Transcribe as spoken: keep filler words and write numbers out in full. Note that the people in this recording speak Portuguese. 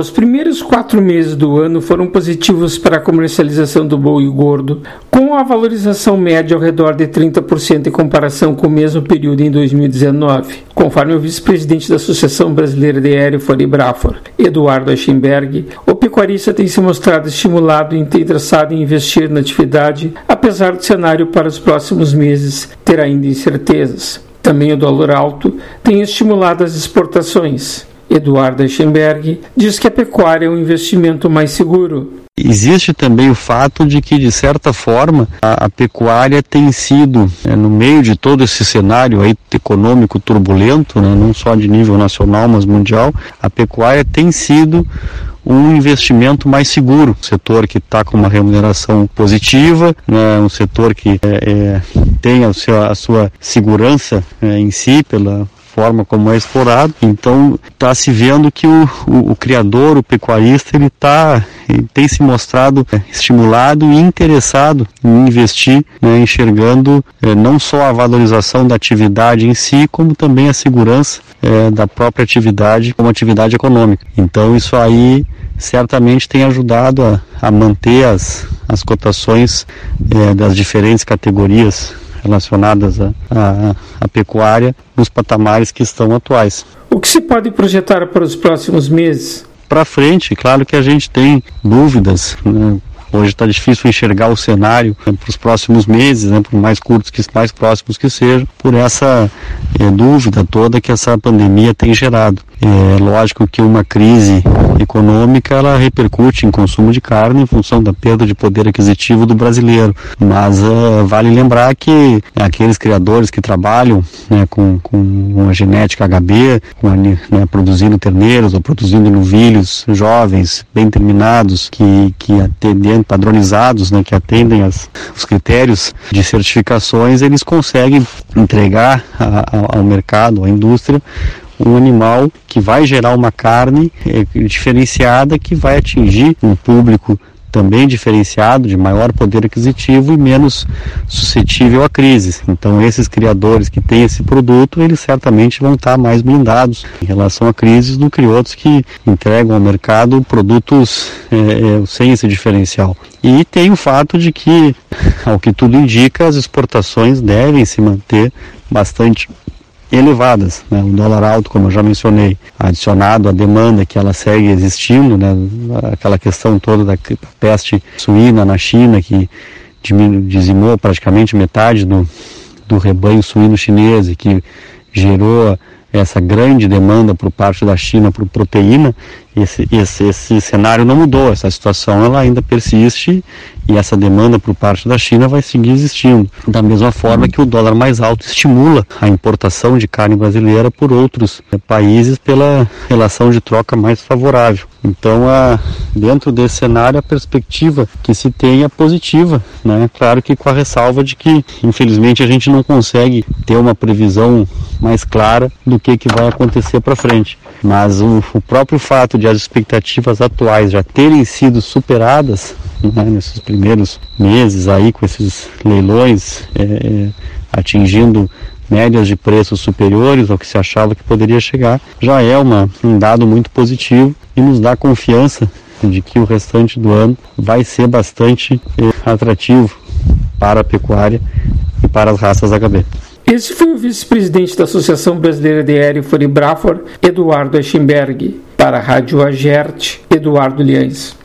Os primeiros quatro meses do ano foram positivos para a comercialização do boi gordo, com a valorização média ao redor de trinta por cento em comparação com o mesmo período em dois mil e dezenove. Conforme o vice-presidente da Associação Brasileira de Hereford e Braford, Eduardo Eschenberg, o pecuarista tem se mostrado estimulado e tem interessado em investir na atividade, apesar do cenário para os próximos meses ter ainda incertezas. Também o dólar alto tem estimulado as exportações. Eduardo Eschenberg diz que a pecuária é um investimento mais seguro. Existe também o fato de que, de certa forma, a, a pecuária tem sido, é, no meio de todo esse cenário aí econômico turbulento, né, não só de nível nacional, mas mundial, a pecuária tem sido um investimento mais seguro, um setor que está com uma remuneração positiva, né, um setor que é, é, tem a sua, a sua segurança é, em si, pela forma como é explorado. Então está se vendo que o, o, o criador, o pecuarista, ele, tá, ele tem se mostrado é, estimulado e interessado em investir, né, enxergando é, não só a valorização da atividade em si, como também a segurança é, da própria atividade como atividade econômica. Então isso aí certamente tem ajudado a, a manter as, as cotações é, das diferentes categorias relacionadas à, à, à pecuária nos patamares que estão atuais. O que se pode projetar para os próximos meses? Para frente, claro que a gente tem dúvidas, né? Hoje está difícil enxergar o cenário, né, para os próximos meses, né, por mais curtos, que mais próximos que sejam, por essa é, dúvida toda que essa pandemia tem gerado. É lógico que uma crise econômica ela repercute em consumo de carne em função da perda de poder aquisitivo do brasileiro, mas uh, vale lembrar que aqueles criadores que trabalham, né, com, com uma genética H B, com a, né, produzindo terneiros ou produzindo novilhos jovens, bem terminados, que, que atendem, padronizados, né, que atendem as, os critérios de certificações, eles conseguem entregar a, a, ao mercado, à indústria, um animal que vai gerar uma carne é, diferenciada, que vai atingir um público também diferenciado, de maior poder aquisitivo e menos suscetível a crises. Então esses criadores que têm esse produto, eles certamente vão estar mais blindados em relação a crises do que outros que entregam ao mercado produtos é, é, sem esse diferencial. E tem o fato de que, ao que tudo indica, as exportações devem se manter bastante elevadas, né? O dólar alto, como eu já mencionei, adicionado à demanda que ela segue existindo, né? Aquela questão toda da peste suína na China, que dizimou praticamente metade do, do rebanho suíno chinês e que gerou essa grande demanda por parte da China por proteína. Esse, esse, esse cenário não mudou, essa situação ela ainda persiste e essa demanda por parte da China vai seguir existindo. Da mesma forma que o dólar mais alto estimula a importação de carne brasileira por outros é, países pela relação de troca mais favorável. Então, a, dentro desse cenário, a perspectiva que se tem é positiva, né? Claro que com a ressalva de que, infelizmente, a gente não consegue ter uma previsão mais clara do que, que vai acontecer para frente. Mas o, o próprio fato de as expectativas atuais já terem sido superadas, né, nesses primeiros meses aí, com esses leilões é, atingindo médias de preços superiores ao que se achava que poderia chegar, já é uma, um dado muito positivo e nos dá confiança de que o restante do ano vai ser bastante é, atrativo para a pecuária e para as raças H B. Esse foi o vice-presidente da Associação Brasileira de Hereford e Braford, Eduardo Eschenberg. Para a Rádio Agerte, Eduardo Liães.